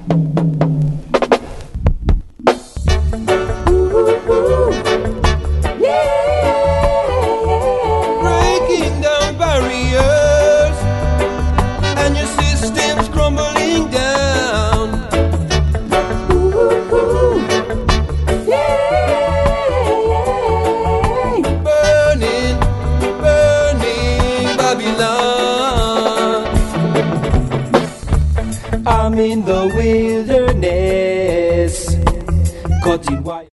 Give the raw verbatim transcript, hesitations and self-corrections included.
Breaking down barriers and your system's crumbling down. Burning, burning Babylon. I'm in the wilderness, cutting wire.